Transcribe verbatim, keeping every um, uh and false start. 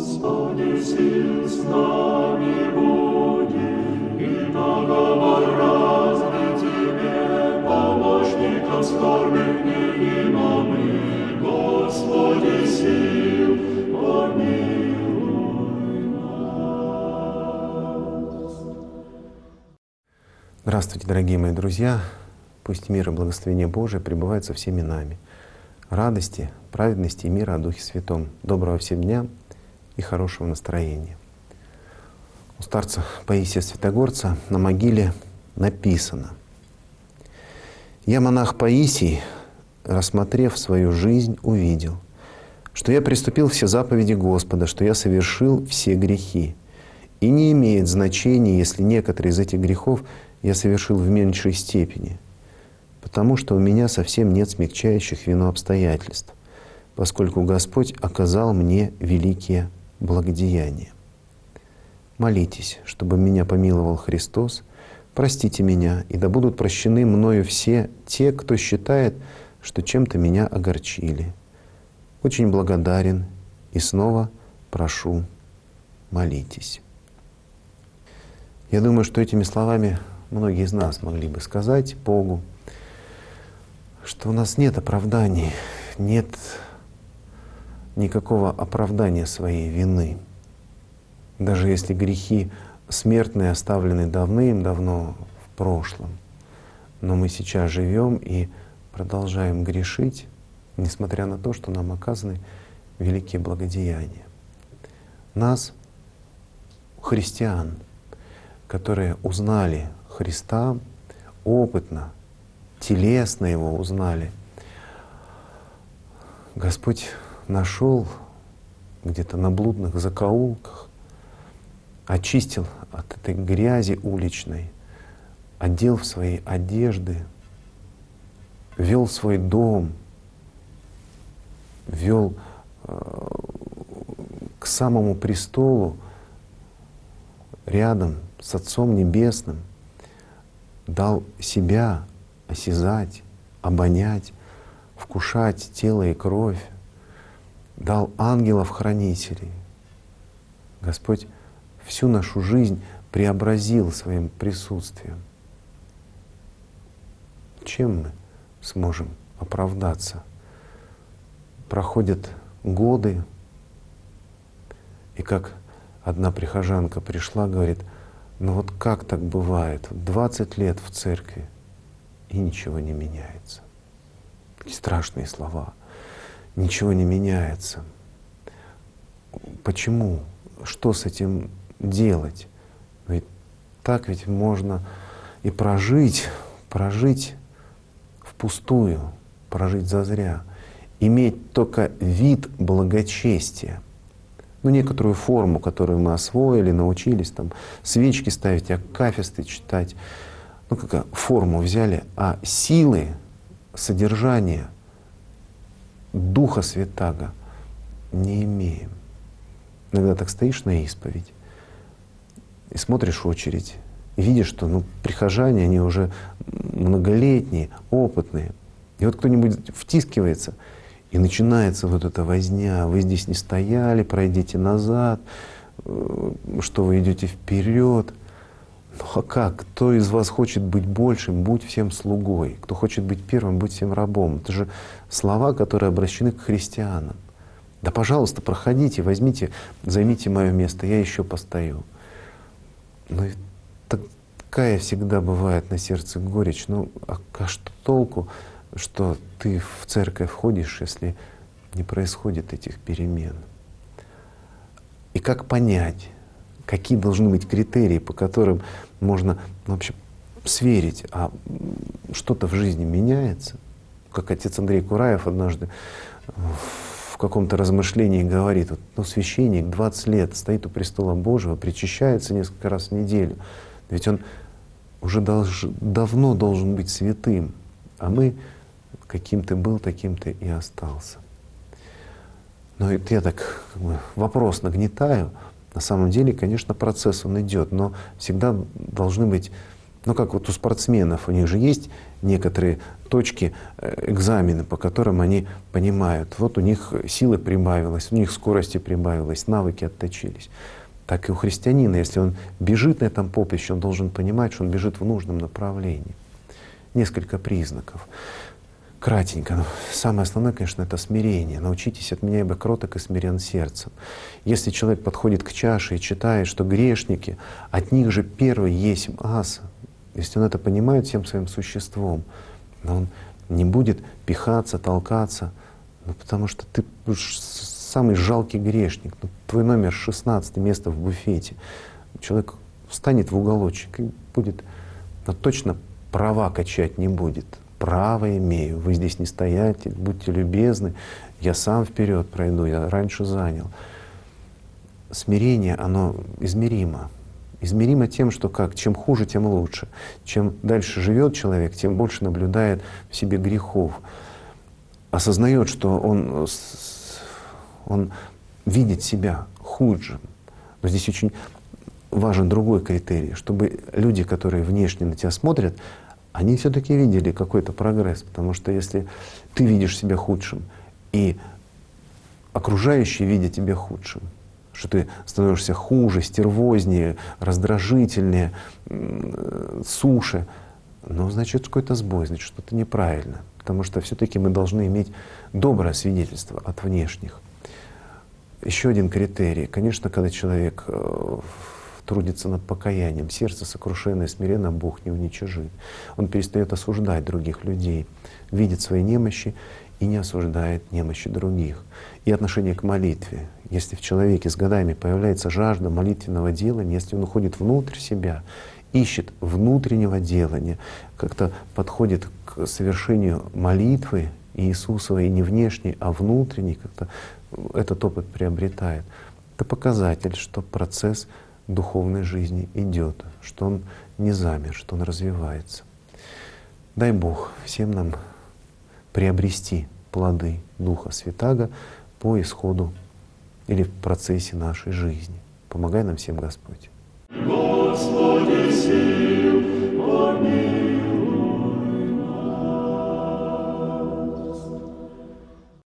Господи, сил с нами буди, и наговор разный Тебе, помощника скорбных не имамы, Господи, сил, помилуй нас. Здравствуйте, дорогие мои друзья! Пусть мир и благословение Божие пребывают со всеми нами. Радости, праведности и мира о Духе Святом. Доброго всем дня и хорошего настроения. У старца Паисия Святогорца на могиле написано: «Я, монах Паисий, рассмотрев свою жизнь, увидел, что я приступил все заповеди Господа, что я совершил все грехи. И не имеет значения, если некоторые из этих грехов я совершил в меньшей степени, потому что у меня совсем нет смягчающих вину обстоятельств, поскольку Господь оказал мне великие благодеяния. Молитесь, чтобы меня помиловал Христос, простите меня, и да будут прощены мною все те, кто считает, что чем-то меня огорчили. Очень благодарен и снова прошу, молитесь». Я думаю, что этими словами многие из нас могли бы сказать Богу, что у нас нет оправданий, нет никакого оправдания своей вины. Даже если грехи смертные оставлены давным-давно в прошлом, но мы сейчас живем и продолжаем грешить, несмотря на то, что нам оказаны великие благодеяния. Нас, христиан, которые узнали Христа опытно, телесно Его узнали, Господь нашел где-то на блудных закоулках, очистил от этой грязи уличной, одел в свои одежды, вел свой дом, вел э, к самому престолу рядом с Отцом Небесным, дал себя осязать, обонять, вкушать тело и кровь, дал ангелов-хранителей. Господь всю нашу жизнь преобразил своим присутствием. Чем мы сможем оправдаться? Проходят годы, и как одна прихожанка пришла, говорит: ну вот как так бывает? двадцать лет в церкви, и ничего не меняется. Такие страшные слова. Ничего не меняется. Почему? Что с этим делать? Ведь так ведь можно и прожить, прожить впустую, прожить зазря, иметь только вид благочестия. Ну, некоторую форму, которую мы освоили, научились, там, свечки ставить, акафисты читать. Ну, какая форму взяли, а силы, содержания Духа Святаго не имеем. Иногда так стоишь на исповедь и смотришь очередь, и видишь, что ну, прихожане, они уже многолетние, опытные. И вот кто-нибудь втискивается, и начинается вот эта возня. Вы здесь не стояли, пройдите назад, что вы идете вперед. Ну а как? Кто из вас хочет быть большим, будь всем слугой. Кто хочет быть первым, будь всем рабом. Это же слова, которые обращены к христианам. Да, пожалуйста, проходите, возьмите, займите мое место, я еще постою. Но такая всегда бывает на сердце горечь. Ну а, а что толку, что ты в церковь ходишь, если не происходит этих перемен? И как понять, какие должны быть критерии, по которым можно вообще сверить, а что-то в жизни меняется? Как отец Андрей Кураев однажды в каком-то размышлении говорит: вот, ну, священник двадцать лет стоит у престола Божьего, причащается несколько раз в неделю, ведь он уже долж, давно должен быть святым, а мы каким ты был, таким ты и остался. Но это я так как бы вопрос нагнетаю. На самом деле, конечно, процесс он идет, но всегда должны быть Ну как вот у спортсменов, у них же есть некоторые точки экзамена, по которым они понимают, вот у них силы прибавилось, у них скорости прибавилось, навыки отточились. Так и у христианина, если он бежит на этом поприще, он должен понимать, что он бежит в нужном направлении. Несколько признаков. Кратенько. Но самое основное, конечно, это смирение. Научитесь от меня, ибо кроток и смирен сердцем. Если человек подходит к чаше и читает, что грешники, от них же первый есть ас, если он это понимает всем своим существом, но он не будет пихаться, толкаться, ну, потому что ты самый жалкий грешник. Ну, твой номер шестнадцать, место в буфете. Человек встанет в уголочек и будет, ну, точно права качать не будет. Право имею, вы здесь не стоите, будьте любезны, я сам вперед пройду, я раньше занял. Смирение, оно измеримо. Измеримо тем, что как, чем хуже, тем лучше. Чем дальше живет человек, тем больше наблюдает в себе грехов. Осознает, что он, он видит себя худшим. Но здесь очень важен другой критерий, чтобы люди, которые внешне на тебя смотрят, они все-таки видели какой-то прогресс, потому что если ты видишь себя худшим, и окружающие видят тебя худшим, что ты становишься хуже, стервознее, раздражительнее, суше, ну, значит, какой-то сбой, значит, что-то неправильно. Потому что все-таки мы должны иметь доброе свидетельство от внешних. Еще один критерий. Конечно, когда человек трудится над покаянием, сердце сокрушенное, смиренно Бог не уничижит. Он перестает осуждать других людей, видит свои немощи и не осуждает немощи других. И отношение к молитве. Если в человеке с годами появляется жажда молитвенного делания, если он уходит внутрь себя, ищет внутреннего делания, как-то подходит к совершению молитвы Иисусовой, не внешней, а внутренней, как-то этот опыт приобретает, это показатель, что процесс духовной жизни идет, что он не замер, что он развивается. Дай Бог всем нам приобрести плоды Духа Святаго по исходу или в процессе нашей жизни. Помогай нам всем, Господь. Господи,